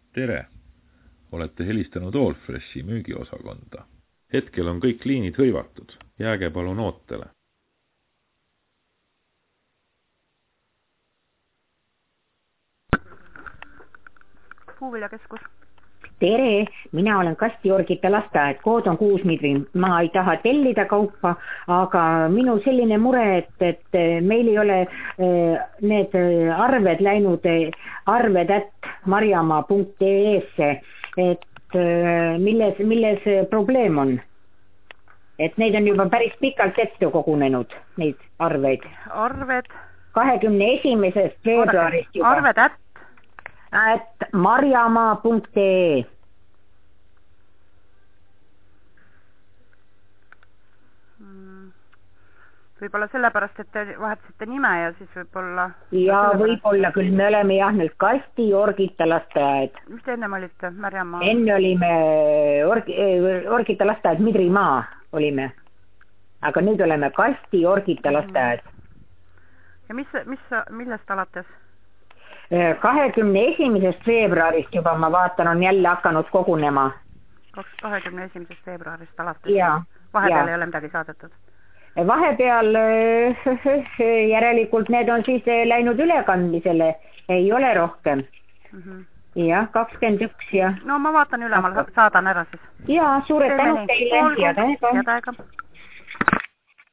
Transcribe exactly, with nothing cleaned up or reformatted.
Tere! Olete helistanud Allfreshi müügiosakonda. Hetkel on kõik liinid hõivatud. Jääge palun ootele. Puuviljakeskus. Tere, mina olen Kasti-Jorgita lasteaed, kood on kuus midri. Ma ei taha tellida kaupa, aga minu selline mure, et, et meil ei ole need arved läinud arved at marjamaa punkt ee-sse, et milles, milles probleem on? Et neid on juba päris pikalt ette kogunenud, neid arveid. Arved? kahekümne esimesest veebruarist juba. Arved at? At marjamaa punkt ee. Võib-olla sellepärast, et te vahetasite nime ja siis võib-olla... Ja võib-olla küll, me oleme jah nüüd Kasti-Jorgita lasteaed. Mis te ennem olite, Märjamaa? Enne olime Orgi, Jorgita lasteaed, Midrimaa olime. Aga nüüd oleme Kasti-Jorgita lasteaed. Ja mis, mis, millest alates? kahekümne esimesest veebruarist juba ma vaatan, on jälle hakanud kogunema. kahekümne esimesest veebruarist alates? Ja. Vahepeal ja. ei ole midagi saadetud? Vahepeal järelikult need on siis läinud ülekandmisele, ei ole rohkem. Mm -hmm. Jah, kakskümmend üks ja... No ma vaatan üle, ma saadan ära siis. Jaa, suured tänud teile. Head aega.